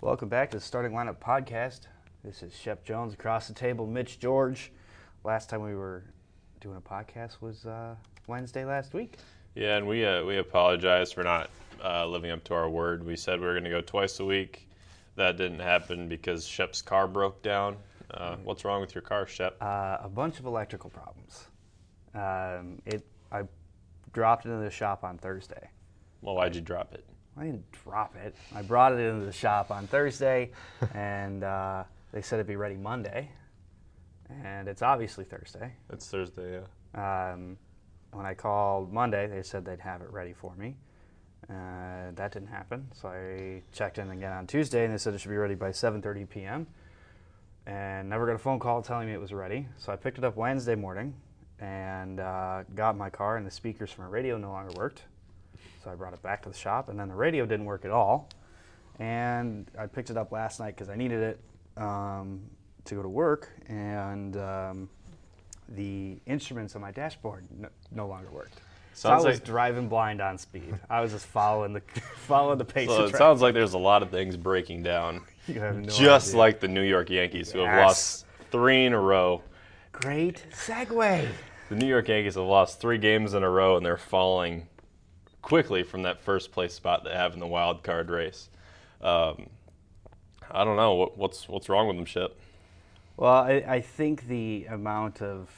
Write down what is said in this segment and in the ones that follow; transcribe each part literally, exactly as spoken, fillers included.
Welcome back to the Starting Lineup Podcast. This is Shep Jones, across the table, Mitch George. Last time we were doing a podcast was uh, Wednesday last week. Yeah, and we uh, we apologize for not uh, living up to our word. We said we were going to go twice a week. That didn't happen because Shep's car broke down. Uh, what's wrong with your car, Shep? Uh, a bunch of electrical problems. Um, it I dropped it into the shop on Thursday. Well, why'd you drop it? I didn't drop it. I brought it into the shop on Thursday, and uh, they said it'd be ready Monday. And it's obviously Thursday. It's Thursday, yeah. Um, when I called Monday, they said they'd have it ready for me. Uh, that didn't happen, so I checked in again on Tuesday, and they said it should be ready by seven thirty p.m. And never got a phone call telling me it was ready. So I picked it up Wednesday morning and uh, got in my car, and the speakers from my radio no longer worked. So I brought it back to the shop, and then the radio didn't work at all. And I picked it up last night because I needed it um, to go to work, and um, the instruments on my dashboard no, no longer worked. So I was like, driving blind on speed. I was just following the following the pace. So of it sounds like there's a lot of things breaking down. You have no just idea. like the New York Yankees, who have Yes. lost three in a row. Great segue. The New York Yankees have lost three games in a row, and they're falling quickly from that first place spot they have in the wild card race. Um, I don't know what, what's what's wrong with them, Shep. Well, I, I think the amount of,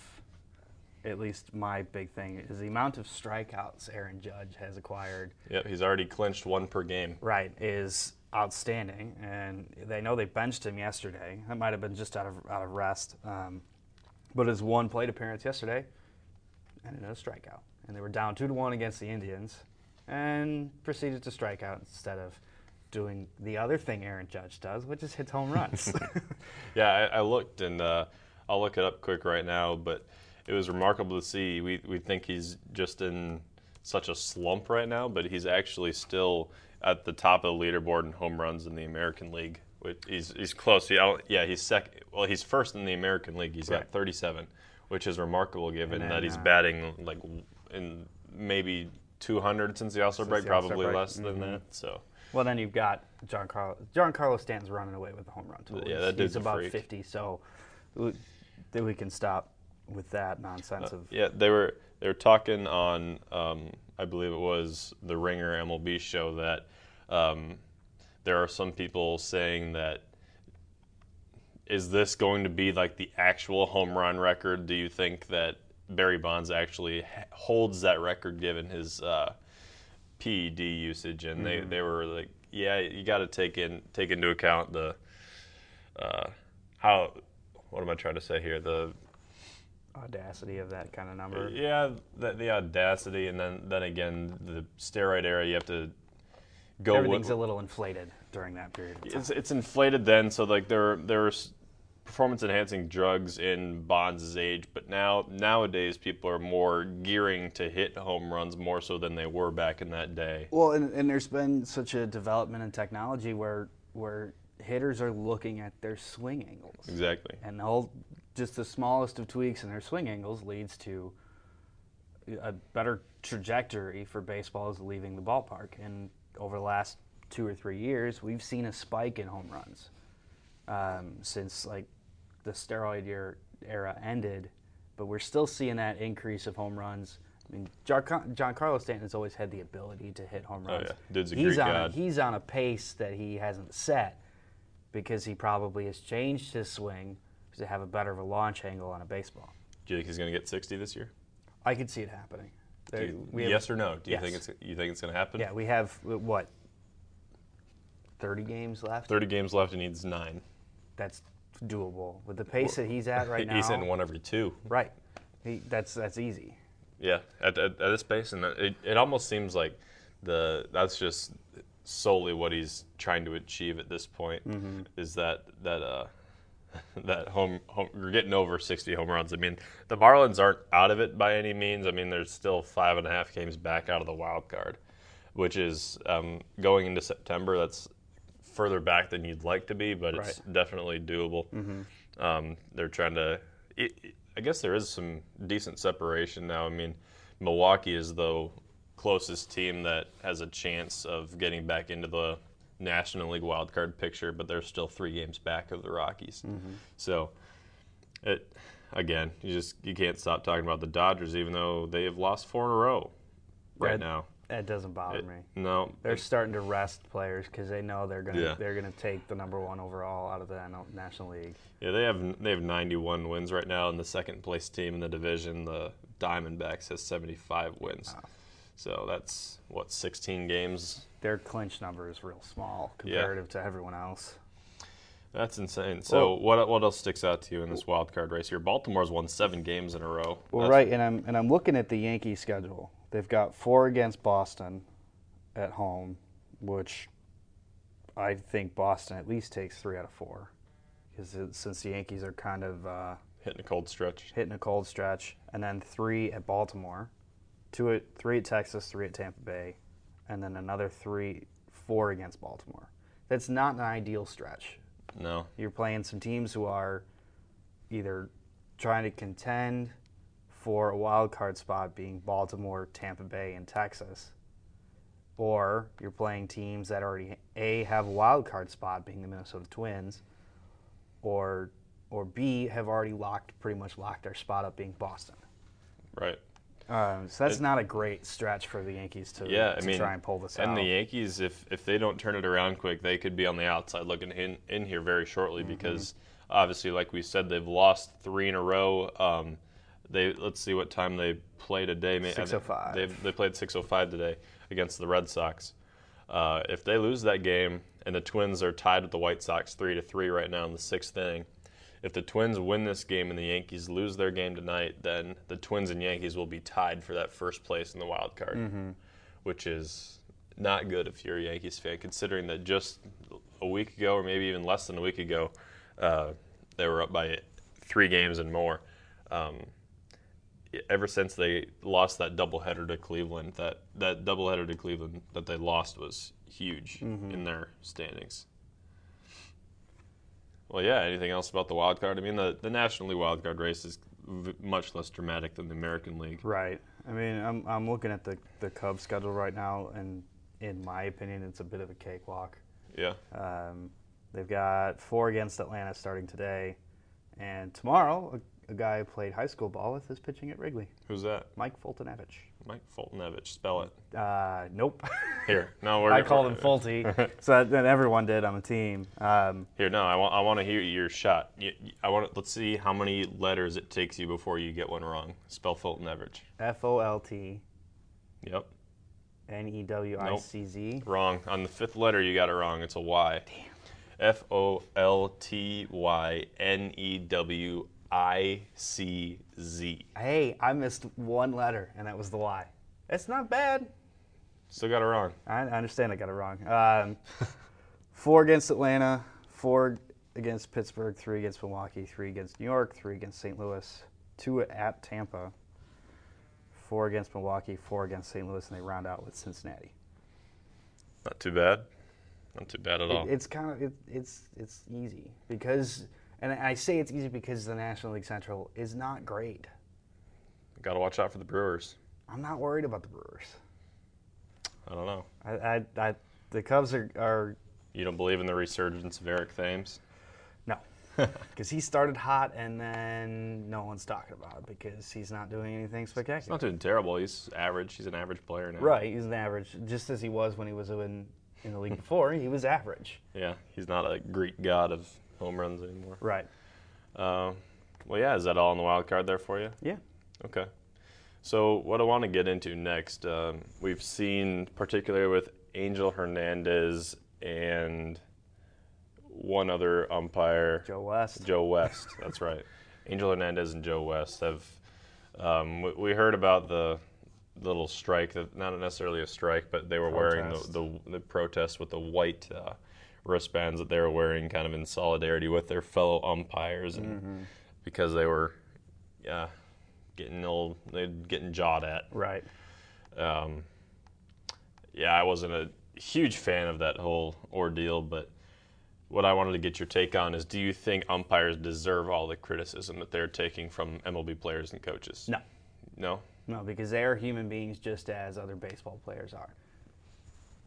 at least my big thing, is the amount of strikeouts Aaron Judge has acquired. Yep, he's already clinched one per game. Right, is outstanding, and they know they benched him yesterday. That might have been just out of out of rest, um, but his one plate appearance yesterday ended in a strikeout, and they were down two to one against the Indians, and proceeded to strike out instead of doing the other thing Aaron Judge does, which is hits home runs. Yeah, I, I looked, and uh, I'll look it up quick right now, but it was remarkable to see. We we think he's just in such a slump right now, but he's actually still at the top of the leaderboard in home runs in the American League. He's he's close. He, I don't, yeah, he's second. Well, he's first in the American League. He's Right. got thirty-seven, which is remarkable given then, that he's uh, batting like in maybe two hundred since the All-Star Since break, the All-Star probably break. less than Mhm. that. So. Well, then you've got Giancarlo. Giancarlo Stanton's running away with the home run total. Yeah, that dude's He's a about freak. fifty, so we, then we can stop with that nonsense Uh, of. yeah, they were they were talking on um, I believe it was the Ringer M L B show that um, there are some people saying that is this going to be like the actual home run record? Do you think that Barry Bonds actually ha- holds that record given his uh, P E D usage? And they, they were like, yeah, you got to take in take into account the uh, how what am I trying to say here the Audacity of that kind of number. Yeah, the, the audacity, and then, then again, the steroid era, you have to go Everything's with. a little inflated during that period of time. It's, it's inflated then, so like there there's performance-enhancing drugs in Bonds' age, but now nowadays people are more gearing to hit home runs more so than they were back in that day. Well, and, and there's been such a development in technology where where hitters are looking at their swing angles. Exactly. And all, just the smallest of tweaks in their swing angles leads to a better trajectory for baseballs leaving the ballpark. And over the last two or three years, we've seen a spike in home runs um, since like the steroid year era ended. But we're still seeing that increase of home runs. I mean, Giancarlo Stanton has always had the ability to hit home runs. Oh yeah, dude's a he's Greek on god. A, he's on a pace that he hasn't set because he probably has changed his swing to have a better of a launch angle on a baseball. Do you think he's going to get sixty this year? I could see it happening. Do There- you- we have- yes or no? Do you yes. think it's you think it's going to happen? Yeah, we have uh, what thirty games left. Thirty games left. He needs nine. That's doable with the pace that he's at right now. He's hitting one every two. Right. He, that's that's easy. Yeah, at, at, at this pace, and it, it almost seems like the that's just solely what he's trying to achieve at this point Mm-hmm. is that that uh that home, home we're getting over sixty home runs. I mean, the Marlins aren't out of it by any means. I mean, there's still five and a half games back out of the wild card, which is um, going into September. That's further back than you'd like to be, but it's Right. definitely doable. Mm-hmm. Um, they're trying to. It, it- I guess there is some decent separation now. I mean, Milwaukee is the closest team that has a chance of getting back into the National League wildcard picture, but they're still three games back of the Rockies. Mm-hmm. So, it again, you just you can't stop talking about the Dodgers, even though they have lost four in a row right That- now. That doesn't bother It- me. No, They're it- starting to rest players because they know they're gonna Yeah. they're gonna take the number one overall out of the N- National League. yeah, they have they have ninety-one wins right now, and the second place team in the division, the Diamondbacks, has seventy-five wins. Wow. So that's what sixteen games. Their clinch number is real small comparative to everyone else. That's insane. So Well- what what else sticks out to you in this wild card race here? Baltimore's won seven games in a row. Well, That's- right, and I'm and I'm looking at the Yankees schedule. They've got four against Boston at home, which I think Boston at least takes three out of four, because since the Yankees are kind of uh, hitting a cold stretch. hitting a cold stretch, and then three at Baltimore, two at three at Texas, three at Tampa Bay, and then another three, four against Baltimore. That's not an ideal stretch. No. You're playing some teams who are either trying to contend for a wild card spot, being Baltimore, Tampa Bay, and Texas, or you're playing teams that already A, have a wild card spot, being the Minnesota Twins, or or B, have already locked pretty much locked their spot up, being Boston. Right. Um, so that's It- not a great stretch for the Yankees to, Yeah, I to mean, try and pull this and out. the Yankees, if if they don't turn it around quick, they could be on the outside looking in, in here very shortly Mm-hmm. because obviously, like we said, they've lost three in a row. Um, they let's see what time they play today. May- I think six oh five. They they played six oh five today against the Red Sox. Uh, if they lose that game, and the Twins are tied with the White Sox three to three right now in the sixth inning. If the Twins win this game and the Yankees lose their game tonight, then the Twins and Yankees will be tied for that first place in the wild card, Mm-hmm. which is not good if you're a Yankees fan, considering that just a week ago, or maybe even less than a week ago, uh, they were up by three games and more. Um, ever since they lost that doubleheader to Cleveland, that, that doubleheader to Cleveland that they lost was huge in their standings. Well, yeah, anything else about the wild card? I mean, the, the National League wild card race is v- much less dramatic than the American League. Right. I mean, I'm I'm looking at the the Cubs schedule right now, and in my opinion, it's a bit of a cakewalk. Yeah. Um, they've got four against Atlanta starting today, and tomorrow, a, a guy I played high school ball with is pitching at Wrigley. Who's that? Mike Fultonevich. Mike Fultonevich. Spell it. Uh, nope. Here. No, we're I called him Fulty, so that, that everyone did on the team. Um, Here, no, I want I want to hear your shot. You, you- I want let's see how many letters it takes you before you get one wrong. Spell Fultonevich. F O L T Yep. N E W I C Z. Wrong. On the fifth letter, you got it wrong. It's a Y. Damn. F O L T Y N E W I C Z. Hey, I missed one letter, and that was the Y. It's not bad. Still got it wrong. I I understand I got it wrong. Um, four against Atlanta, four against Pittsburgh, three against Milwaukee, three against New York, three against Saint Louis, two at Tampa, four against Milwaukee, four against Saint Louis, and they round out with Cincinnati. Not too bad. Not too bad at all. It, it's kind of it, it's it's easy because, and I say it's easy because the National League Central is not great. Got to watch out for the Brewers. I'm not worried about the Brewers. I don't know. I, I, I the Cubs are, are You don't believe in the resurgence of Eric Thames? no, because he started hot and then no one's talking about it because he's not doing anything He's spectacular. not doing terrible. He's average. He's an average player now. Right, he's an average, just as he was when he was in in the league before. He was average. Yeah, he's not a Greek god of home runs anymore. Right. Uh, well, yeah, is that all on the wild card there for you? Yeah. Okay. So what I want to get into next, um, we've seen particularly with Angel Hernandez and one other umpire, Joe West. Joe West. That's right. Angel Hernandez and Joe West have. Um, we, we heard about the little strike, that not necessarily a strike, but they were wearing Protest. the, the the protest with the white uh, wristbands that they were wearing, kind of in solidarity with their fellow umpires, and Mm-hmm. because they were, yeah, getting old, they getting jawed at. Right. Um, yeah, I wasn't a huge fan of that whole ordeal, but what I wanted to get your take on is, do you think umpires deserve all the criticism that they're taking from M L B players and coaches? No. No? No, because they are human beings just as other baseball players are.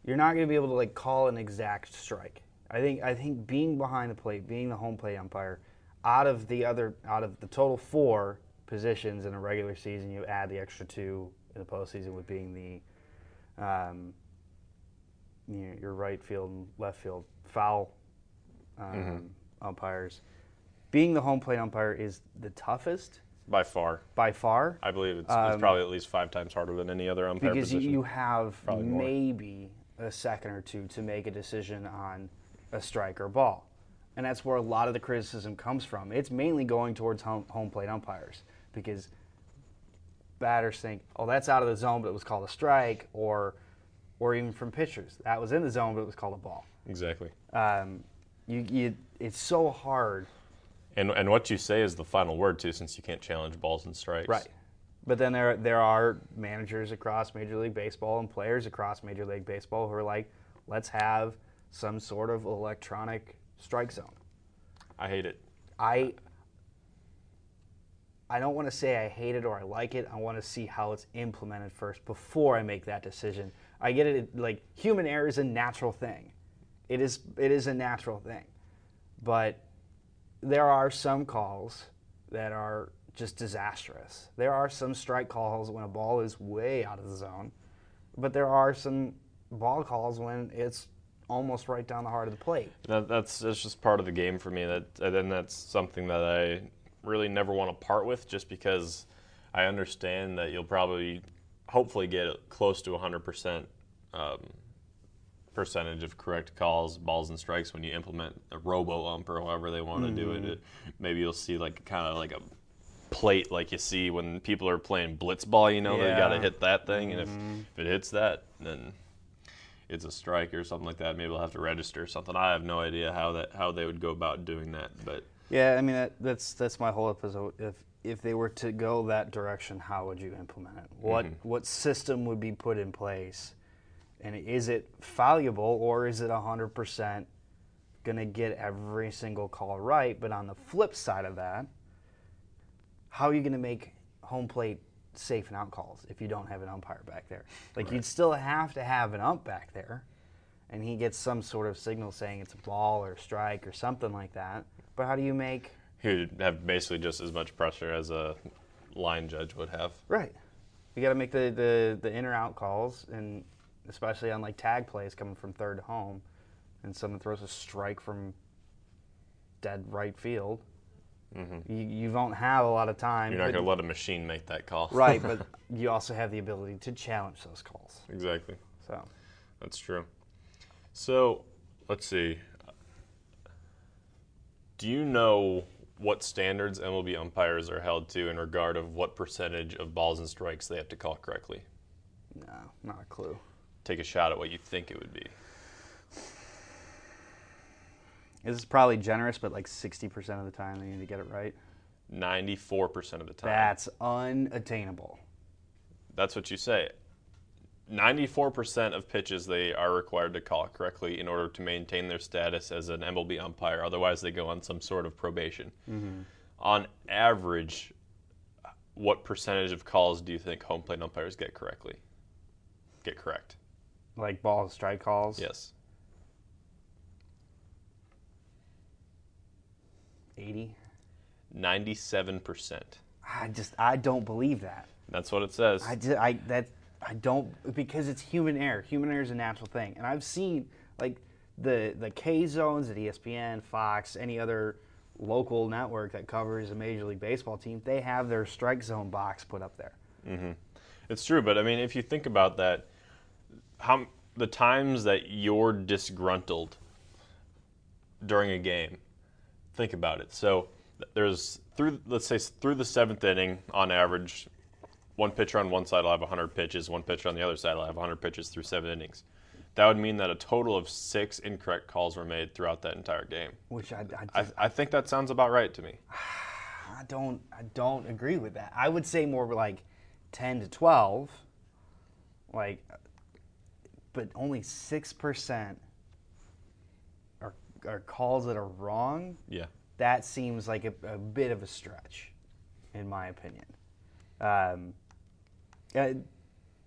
you're not going to be able to like call an exact strike. I think I think being behind the plate, being the home plate umpire, out of the other out of the total four positions in a regular season, you add the extra two in the postseason with being the um, you know, your right field and left field foul um, mm-hmm. umpires. Being the home plate umpire is the toughest. By far. By far. I believe it's, um, it's probably at least five times harder than any other umpire because position. Because you have probably maybe more. a second or two to make a decision on a strike or ball. And that's where a lot of the criticism comes from. It's mainly going towards home, home plate umpires because batters think, oh, that's out of the zone, but it was called a strike, or or even from pitchers. That was in the zone, but it was called a ball. Exactly. Um, you, you, it's so hard. And and what you say is the final word, too, since you can't challenge balls and strikes. Right. But then there there are managers across Major League Baseball and players across Major League Baseball who are like, let's have some sort of electronic strike zone. I hate it. I I don't want to say I hate it or I like it. I want to see how it's implemented first before I make that decision. I get it, like human error is a natural thing. It is it is a natural thing. But there are some calls that are just disastrous. There are some strike calls when a ball is way out of the zone, but there are some ball calls when it's almost right down the heart of the plate. That, that's that's just part of the game for me. That and then that's something that I really never want to part with, just because I understand that you'll probably, hopefully, get close to one hundred percent um, percentage of correct calls, balls and strikes when you implement a robo ump or however they want to mm-hmm. do it. it. Maybe you'll see like kind of like a plate like you see when people are playing blitzball. You know, yeah. they got to hit that thing, mm-hmm. and if, if it hits that, then it's a strike or something like that. Maybe they'll have to register or something. I have no idea how that how they would go about doing that. But yeah, I mean that, that's that's my whole episode. If if they were to go that direction, how would you implement it? What mm-hmm. what system would be put in place? And is it valuable, or is it one hundred percent going to get every single call right? But on the flip side of that, how are you going to make home plate safe and out calls if you don't have an umpire back there? Like, right. You'd still have to have an ump back there, and he gets some sort of signal saying it's a ball or a strike or something like that. But how do you make... He would have basically just as much pressure as a line judge would have. Right. You got to make the, the, the in or out calls, and especially on like tag plays coming from third to home, and someone throws a strike from dead right field. Mm-hmm. You, you don't have a lot of time. You're not going to let a machine make that call. Right, but you also have the ability to challenge those calls. Exactly. So that's true. So let's see. Do you know what standards M L B umpires are held to in regard of what percentage of balls and strikes they have to call correctly? No, not a clue. Take a shot at what you think it would be. This is probably generous, but like sixty percent of the time they need to get it right. ninety-four percent of the time. That's unattainable. That's what you say. ninety-four percent of pitches they are required to call correctly in order to maintain their status as an M L B umpire. Otherwise, they go on some sort of probation. Mm-hmm. On average, what percentage of calls do you think home plate umpires get correctly? Get correct. Like ball and strike calls? Yes. eighty? ninety-seven percent. I just, I don't believe that. That's what it says. I, just, I, that, I don't, because it's human error. Human error is a natural thing. And I've seen, like, the, the K zones at E S P N, Fox, any other local network that covers a Major League Baseball team, they have their strike zone box put up there. Mm-hmm. It's true, but, I mean, if you think about that, how the times that you're disgruntled during a game, think about it. So there's through let's say through the seventh inning, on average, one pitcher on one side will have one hundred pitches, one pitcher on the other side will have one hundred pitches through seven innings. That would mean that a total of six incorrect calls were made throughout that entire game. Which I I, just, I, I think that sounds about right to me. I don't I don't agree with that. I would say more like ten to twelve, like, but only six percent are are calls that are wrong. Yeah. That seems like a, a bit of a stretch, in my opinion. Um, uh,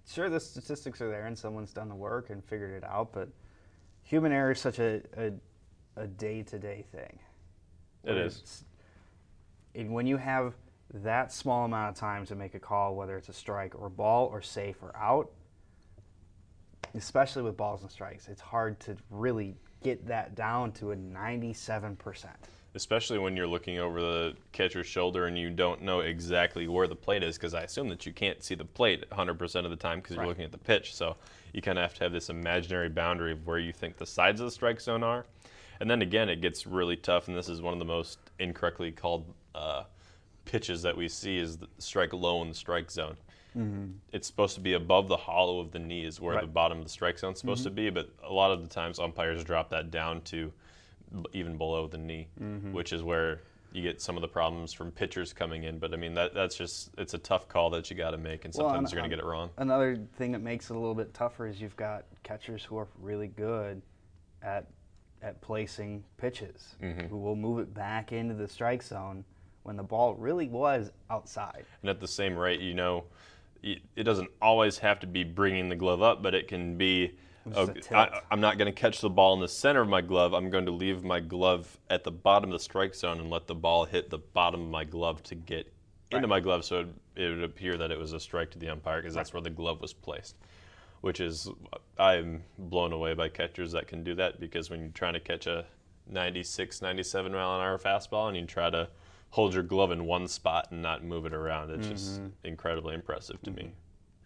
sure, the statistics are there and someone's done the work and figured it out, but human error is such a, a, a day-to-day thing. It is. And when you have that small amount of time to make a call, whether it's a strike or ball or safe or out, especially with balls and strikes, it's hard to really get that down to a ninety-seven percent. Especially when you're looking over the catcher's shoulder and you don't know exactly where the plate is, because I assume that you can't see the plate one hundred percent of the time because Right. you're looking at the pitch. So you kind of have to have this imaginary boundary of where you think the sides of the strike zone are. And then again, it gets really tough, and this is one of the most incorrectly called uh, pitches that we see is the strike low in the strike zone. Mm-hmm. It's supposed to be above the hollow of the knee is where Right. the bottom of the strike zone is supposed mm-hmm. to be, but a lot of the times umpires drop that down to even below the knee, mm-hmm. which is where you get some of the problems from pitchers coming in. But I mean, that that's just, it's a tough call that you got to make, and sometimes well, and, you're going to get it wrong. Another thing that makes it a little bit tougher is you've got catchers who are really good at at placing pitches, mm-hmm. who will move it back into the strike zone when the ball really was outside. And at the same rate, you know, it doesn't always have to be bringing the glove up, but it can be, oh, I, I'm not going to catch the ball in the center of my glove. I'm going to leave my glove at the bottom of the strike zone and let the ball hit the bottom of my glove to get right. into my glove, so it, it would appear that it was a strike to the umpire because right. that's where the glove was placed, which is, I'm blown away by catchers that can do that, because when you're trying to catch a ninety-six, ninety-seven mile an hour fastball and you try to hold your glove in one spot and not move it around, it's mm-hmm. just incredibly impressive to mm-hmm. me.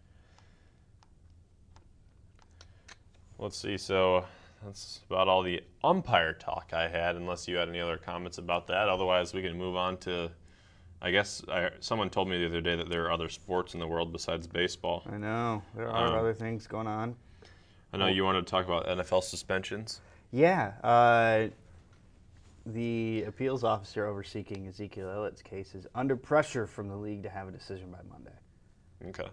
Let's see, so that's about all the umpire talk I had, unless you had any other comments about that. Otherwise, we can move on to, I guess, I, someone told me the other day that there are other sports in the world besides baseball. I know. There are um, other things going on. I know well, you wanted to talk about N F L suspensions. Yeah. Uh, the appeals officer overseeing Ezekiel Elliott's case is under pressure from the league to have a decision by Monday. Okay.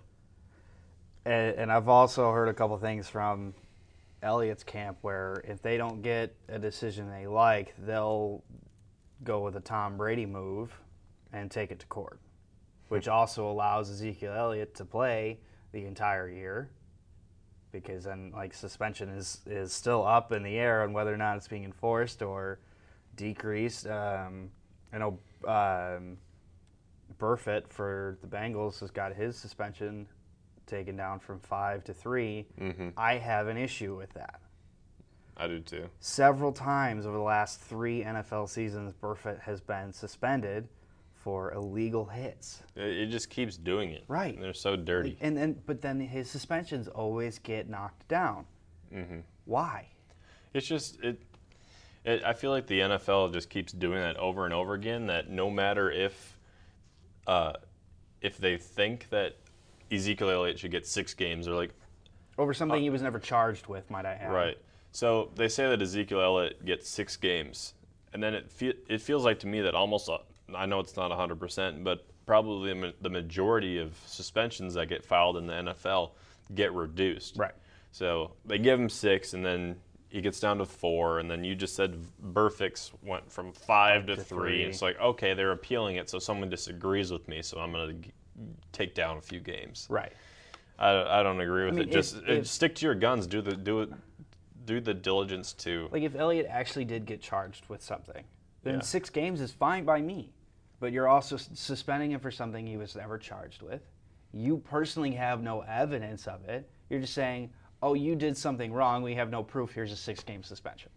And, and I've also heard a couple things from Elliott's camp where if they don't get a decision they like, they'll go with a Tom Brady move and take it to court, which also allows Ezekiel Elliott to play the entire year, because then like suspension is, is still up in the air on whether or not it's being enforced or decreased. Um, I know um, Burfitt for the Bengals has got his suspension taken down from five to three. Mm-hmm. I have an issue with that. I do too. Several times over the last three N F L seasons, Burfitt has been suspended for illegal hits. It just keeps doing it. Right. And they're so dirty. And then, but then his suspensions always get knocked down. Mm-hmm. Why? It's just it, it. I feel like the N F L just keeps doing that over and over again. That no matter if, uh, if they think that Ezekiel Elliott should get six games, they're like, over something uh, he was never charged with, might I add. Right. So they say that Ezekiel Elliott gets six games, and then it fe- it feels like to me that almost, uh, I know it's not one hundred percent, but probably the majority of suspensions that get filed in the N F L get reduced. Right. So they give him six, and then he gets down to four, and then you just said Burfict went from five to, to three. three. And it's like, okay, they're appealing it, so someone disagrees with me, so I'm going to take down a few games. Right. I, I don't agree with I mean, it. Just if, if, stick to your guns. Do the do it. Do the diligence to. Like if Elliott actually did get charged with something, then yeah. six games is fine by me. But you're also suspending him for something he was never charged with. You personally have no evidence of it. You're just saying, "Oh, you did something wrong. We have no proof. Here's a six-game suspension."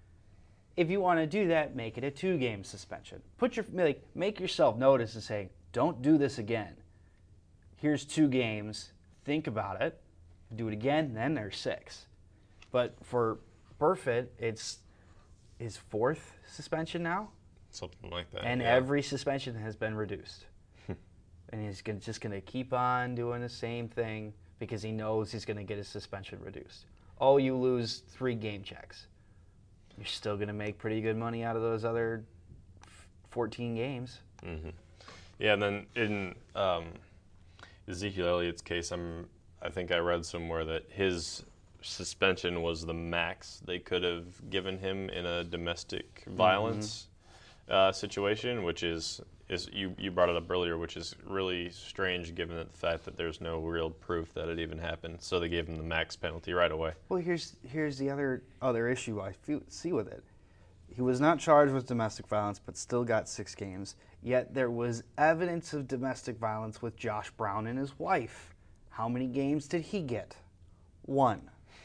If you want to do that, make it a two-game suspension. Put your like make yourself notice and say, "Don't do this again." Here's two games, think about it, do it again, then there's six. But for Burfitt, it's his fourth suspension now. Something like that. And yeah. every suspension has been reduced. And he's gonna, just going to keep on doing the same thing because he knows he's going to get his suspension reduced. Oh, you lose three game checks. You're still going to make pretty good money out of those other fourteen games. Mm-hmm. Yeah, and then in... Um, Ezekiel Elliott's case, I'm, I think I read somewhere that his suspension was the max they could have given him in a domestic violence mm-hmm. uh, situation, which is is you, you brought it up earlier, which is really strange given the fact that there's no real proof that it even happened. So they gave him the max penalty right away. Well, here's here's the other other issue I feel, see with it. He was not charged with domestic violence, but still got six games. Yet there was evidence of domestic violence with Josh Brown and his wife. How many games did he get? One.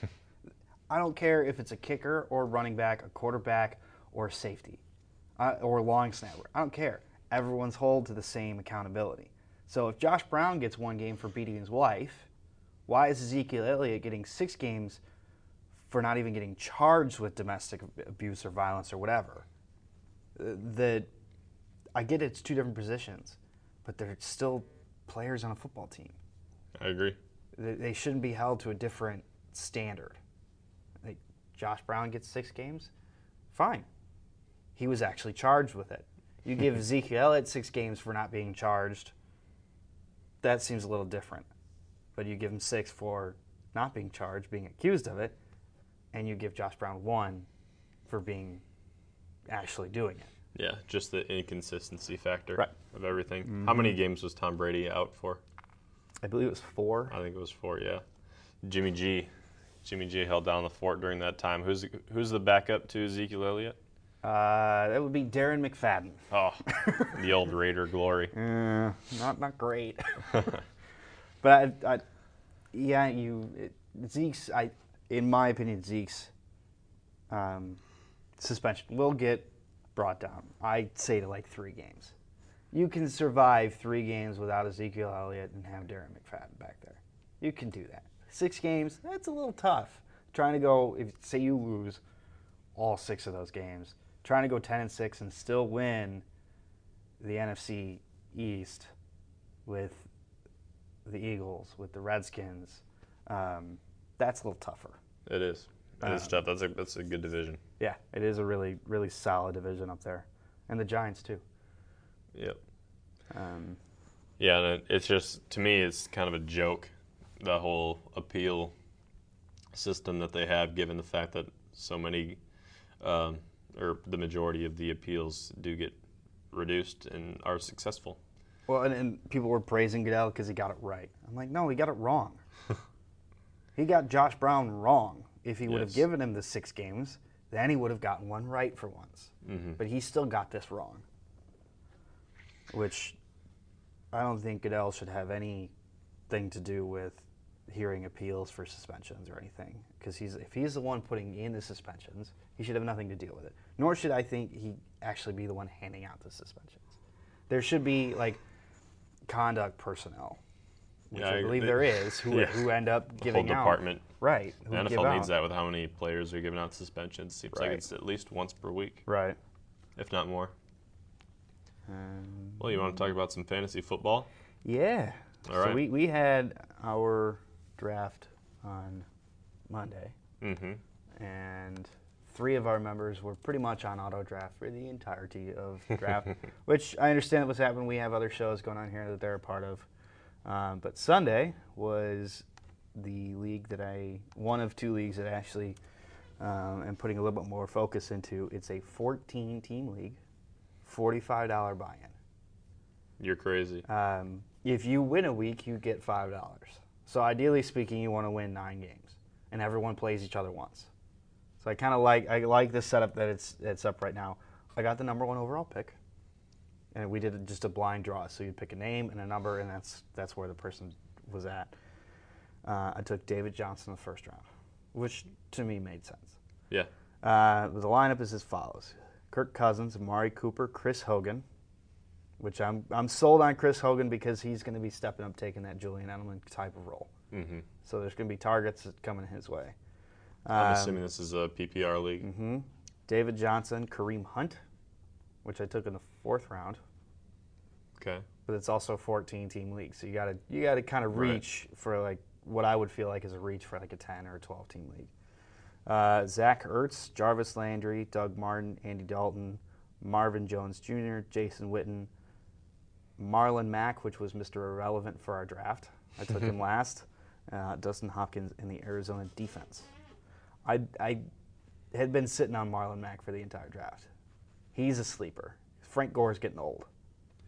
I don't care if it's a kicker or running back, a quarterback, or a safety, uh, or a long snapper. I don't care. Everyone's held to the same accountability. So if Josh Brown gets one game for beating his wife, why is Ezekiel Elliott getting six games for not even getting charged with domestic abuse or violence or whatever? The, I get it's two different positions, but they're still players on a football team. I agree. They, they shouldn't be held to a different standard. Like Josh Brown gets six games, fine. He was actually charged with it. You give Ezekiel Elliott six games for not being charged, that seems a little different. But you give him six for not being charged, being accused of it, and you give Josh Brown one for being actually doing it. Yeah, just the inconsistency factor right. of everything. Mm-hmm. How many games was Tom Brady out for? I believe it was four. I think it was four, yeah. Jimmy G. Jimmy G held down the fort during that time. Who's who's the backup to Ezekiel Elliott? Uh, that would be Darren McFadden. Oh, the old Raider glory. Uh, not not great. But I, I, yeah, you it, Zeke's. I, in my opinion, Zeke's um, suspension will get brought down. I'd say to like three games. You can survive three games without Ezekiel Elliott and have Darren McFadden back there. You can do that. Six games, that's a little tough. Trying to go, if say you lose all six of those games, trying to go ten and six and still win the N F C East with the Eagles, with the Redskins, um, that's a little tougher. It is. It um, is tough. That's a that's a good division. Yeah, it is a really really solid division up there, and the Giants too. Yep. Um, yeah, and it, it's just to me, it's kind of a joke, the whole appeal system that they have, given the fact that so many, um, or the majority of the appeals do get reduced and are successful. Well, and, and people were praising Goodell because he got it right. I'm like, no, he got it wrong. He got Josh Brown wrong. If he would Yes. have given him the six games, then he would have gotten one right for once. Mm-hmm. But he still got this wrong, which I don't think Goodell should have anything to do with hearing appeals for suspensions or anything. Because he's if he's the one putting in the suspensions, he should have nothing to deal with it. Nor should I think he actually be the one handing out the suspensions. There should be like conduct personnel, which Yeah, I I- believe they- there is, who yeah. who end up The giving whole out. department. Right. The who N F L give needs out. that with how many players are giving out suspensions. Seems like Right. it's at least once per week, Right. if not more. Um, Well, you want to talk about some fantasy football? Yeah. All so right. we, we had our draft on Monday, Mm-hmm. and three of our members were pretty much on auto draft for the entirety of the draft, which I understand what's happening. We have other shows going on here that they're a part of. Um, but Sunday was the league that I, one of two leagues that I actually um, am putting a little bit more focus into. It's a fourteen-team league, forty-five dollars buy-in. You're crazy. Um, if you win a week, you get five dollars. So ideally speaking, you want to win nine games, and everyone plays each other once. So I kind of like I like the setup that it's it's up right now. I got the number one overall pick, and we did just a blind draw. So you pick a name and a number, and that's that's where the person was at. Uh, I took David Johnson in the first round, which to me made sense. Yeah. Uh, the lineup is as follows: Kirk Cousins, Amari Cooper, Chris Hogan. Which I'm I'm sold on Chris Hogan because he's going to be stepping up, taking that Julian Edelman type of role. Mm-hmm. So there's going to be targets coming his way. I'm Um, assuming this is a P P R league. Mm-hmm. David Johnson, Kareem Hunt, which I took in the fourth round, Okay. but it's also a fourteen-team league, so you got to you got to kind of Right. reach for like what I would feel like is a reach for like a ten or a twelve-team league. Uh, Zach Ertz, Jarvis Landry, Doug Martin, Andy Dalton, Marvin Jones Junior, Jason Witten, Marlon Mack, which was Mister Irrelevant for our draft. I took him last. Uh, Dustin Hopkins in the Arizona defense. I, I had been sitting on Marlon Mack for the entire draft. He's a sleeper. Frank Gore's getting old.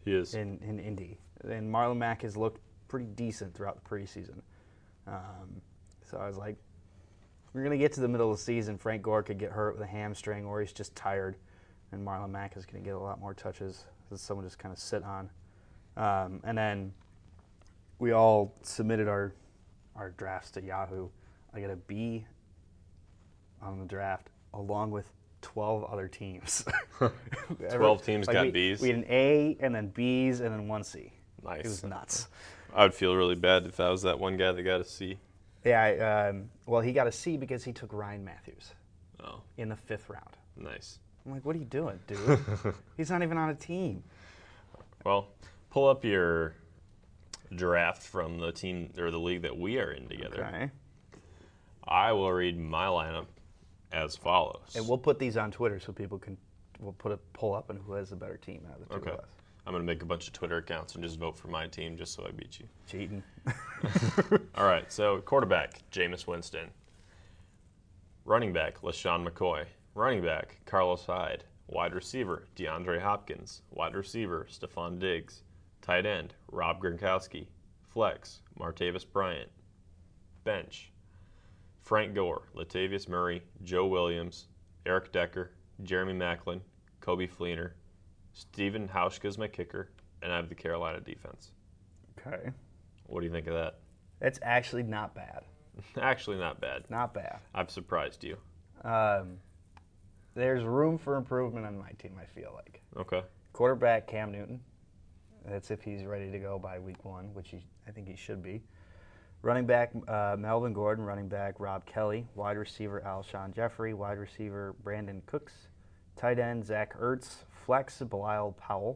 He is. in, in Indy. And Marlon Mack has looked pretty decent throughout the preseason. Um, so I was like, we're going to get to the middle of the season. Frank Gore could get hurt with a hamstring, or he's just tired. And Marlon Mack is going to get a lot more touches that someone just kind of sit on. Um, and then we all submitted our our drafts to Yahoo. I got a B on the draft along with twelve other teams. twelve teams like got we, Bs? We had an A and then Bs and then one C. Nice. It was nuts. I would feel really bad if I was that one guy that got a C. Yeah, I, um, well, he got a C because he took Ryan Matthews Oh, in the fifth round. nice. I'm like, what are you doing, dude? He's not even on a team. Well, pull up your draft from the team or the league that we are in together. Okay. I will read my lineup as follows. And we'll put these on Twitter so people can, we'll put a poll up on who has a better team out of the two Okay. of us. I'm going to make a bunch of Twitter accounts and just vote for my team just so I beat you. Cheating. All right, so quarterback, Jameis Winston. Running back, LaShawn McCoy. Running back, Carlos Hyde. Wide receiver, DeAndre Hopkins. Wide receiver, Stephon Diggs. Tight end, Rob Gronkowski. Flex, Martavis Bryant. Bench, Frank Gore, Latavius Murray, Joe Williams, Eric Decker, Jeremy Maclin, Kobe Fleener, Stephen Hauschka's my kicker, and I have the Carolina defense. Okay. What do you think of that? That's actually not bad. Actually, not bad. Not bad. I've surprised you. Um, there's room for improvement on my team, I feel like. Okay. Quarterback, Cam Newton. That's if he's ready to go by week one, which he, I think he should be. Running back, uh, Melvin Gordon. Running back, Rob Kelly. Wide receiver, Alshon Jeffrey. Wide receiver, Brandon Cooks. Tight end, Zach Ertz. Flex, Bilal Powell.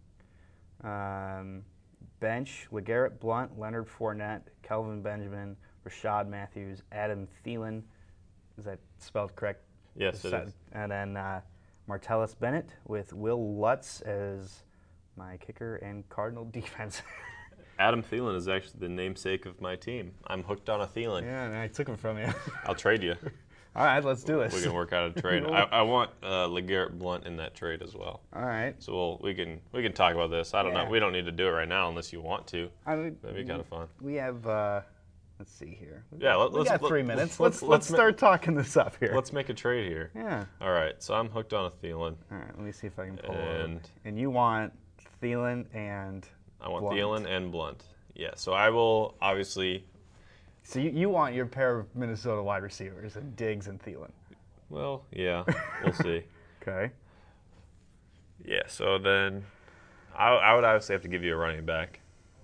Um, bench, LeGarrette Blount, Leonard Fournette, Kelvin Benjamin, Rashad Matthews, Adam Thielen. Is that spelled correct? Yes, it is. And then uh, Martellus Bennett with Will Lutz as my kicker and Cardinal defense. Adam Thielen is actually the namesake of my team. I'm hooked on a Thielen. Yeah, and I took him from you. I'll trade you. All right, let's do this. We can work out a trade. I, I want uh, LeGarrette Blount in that trade as well. All right. So we'll, we can we can talk about this. I don't Yeah. know. We don't need to do it right now unless you want to. I mean, That'd be kind of fun. we have. Uh, let's see here. We Yeah, got, let- we let's- got three let- minutes. let's- Let's let's, let's ma- start talking this up here. Let's make a trade here. yeah. All right. So I'm hooked on a Thielen. All right. Let me see if I can pull And- it. And you want Thielen and. I want Blount. Thielen and Blunt. Yeah. So I will obviously. So you, you want your pair of Minnesota wide receivers and Diggs and Thielen. Well, yeah. We'll see. Okay. Yeah. So then, I, I would obviously have to give you a running back.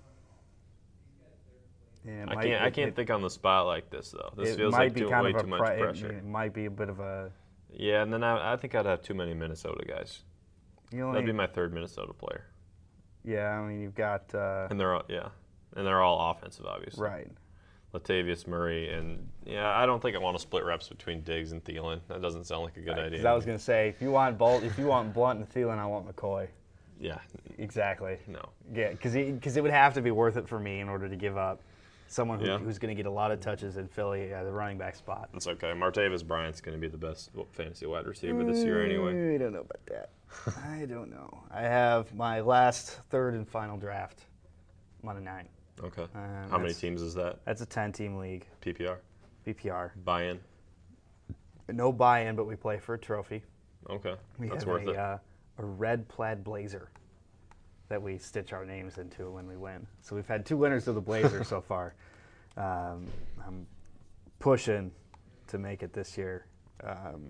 Yeah, it I might- can't. I it- can't it- think on the spot like this though. This it feels might like be too, kind way of a too much pri- it- pressure. It, might be a bit of a. Yeah, and then I, I think I'd have too many Minnesota guys. You only, That'd be my third Minnesota player, yeah, I mean you've got uh, and they're all, yeah, and they're all offensive, obviously. right. Latavius Murray, and yeah, I don't think I want to split reps between Diggs and Thielen. That doesn't sound like a good Right, idea. 'cause I was gonna say if you want Bolt, if you want Blunt and Thielen, I want McCoy. Yeah, Exactly. no. Yeah, because because it would have to be worth it for me in order to give up someone who, Yeah. who's going to get a lot of touches in Philly at the running back spot. That's okay. Martavis Bryant's going to be the best fantasy wide receiver this year anyway. I don't know about that. I don't know. I have my last third and final draft. I'm on a nine. Okay. Um, How many that's- teams is that? That's a ten-team league, P P R? B P R. Buy-in? No buy-in, but we play for a trophy. Okay. We That's have worth a, it. uh, a red plaid blazer that we stitch our names into when we win. So we've had two winners of the blazer so far. Um, I'm pushing to make it this year. Um,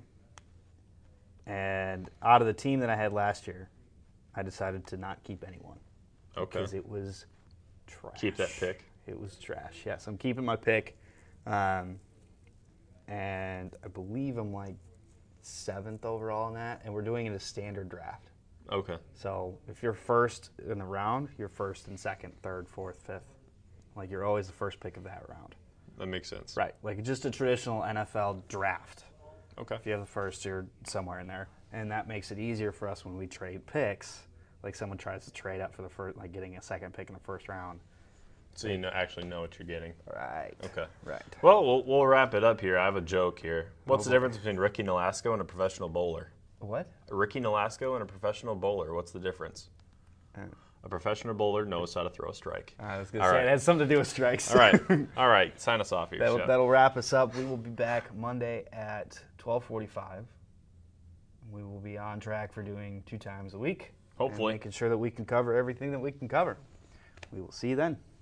and out of the team that I had last year, I decided to not keep anyone Okay. because it was trash. Keep that pick. It was trash. Yes, I'm keeping my pick. Um, and I believe I'm like seventh overall in that, and we're doing it as standard draft. Okay. So if you're first in the round, you're first and second, third, fourth, fifth. Like you're always the first pick of that round. That makes sense. Right. Like just a traditional N F L draft. Okay. If you have the first, you're somewhere in there. And that makes it easier for us when we trade picks. Like someone tries to trade up for the first, like getting a second pick in the first round. So you know, actually know what you're getting. Right. Okay. Right. Well, we'll we'll wrap it up here. I have a joke here. What's Oh, the difference between Ricky Nolasco and a professional bowler? What? A Ricky Nolasco and a professional bowler. What's the difference? Uh, A professional bowler knows how to throw a strike. I was going to All say right. it has something to do with strikes. All right. All right. Sign us off here, that'll, Chef. that'll wrap us up. We will be back Monday at twelve forty-five. We will be on track for doing two times a week. Hopefully. And making sure that we can cover everything that we can cover. We will see you then.